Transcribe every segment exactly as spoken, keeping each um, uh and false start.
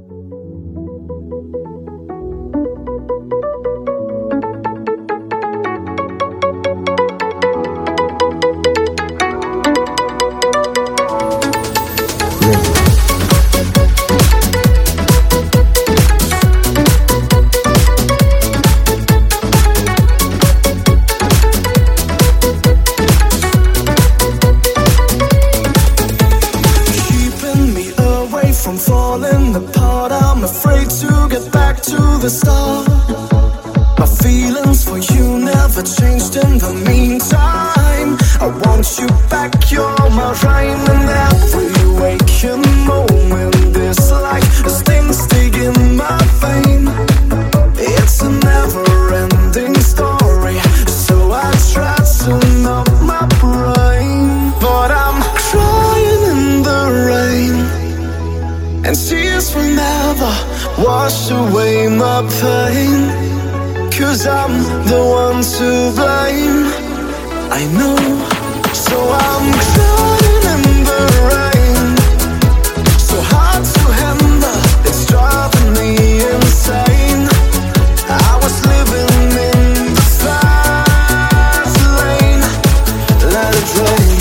From falling apart, I'm afraid to get back to the start. My feelings for you never changed in the meantime. I want you back, you're my rhyme. And every waking moment this life, a sting stick in my vein. It's a never-ending story, so I try to numb my brain. But I'm crying in the rain, and tears will never wash away my pain. Cause I'm the one to blame, I know. So I'm crying in the rain, so hard to handle, it's driving me insane. I was living in the fast lane, let it rain.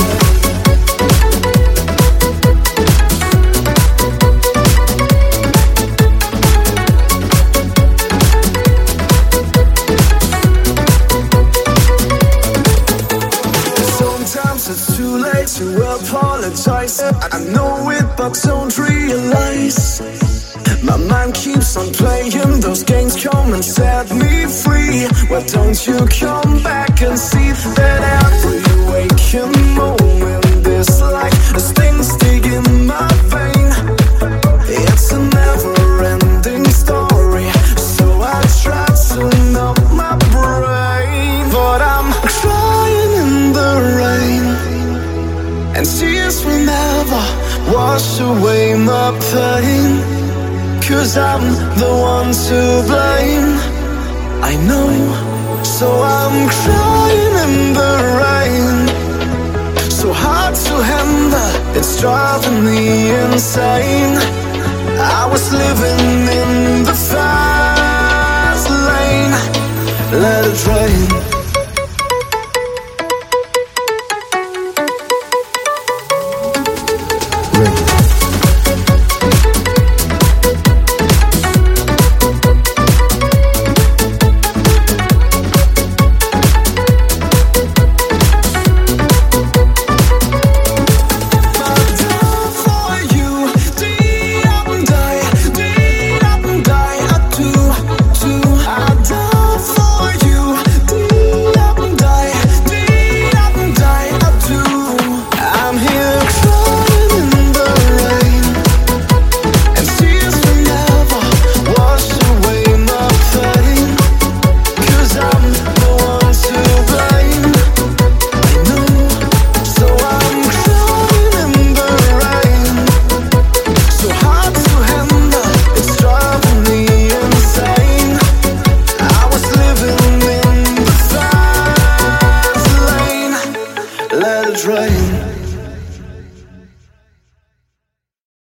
It's too late to apologize, I know it but don't realize. My mind keeps on playing those games, come and set me free. Why don't you come back and see that every waking moment is like a sting stick in my vein. It's a never-ending story, so I try to numb my brain. But I'm crying in the rain, and tears will never wash away my pain. Cause I'm the one to blame, I know. So I'm crying in the rain, so hard to handle, it's driving me insane. I was living in the fast lane, let it rain.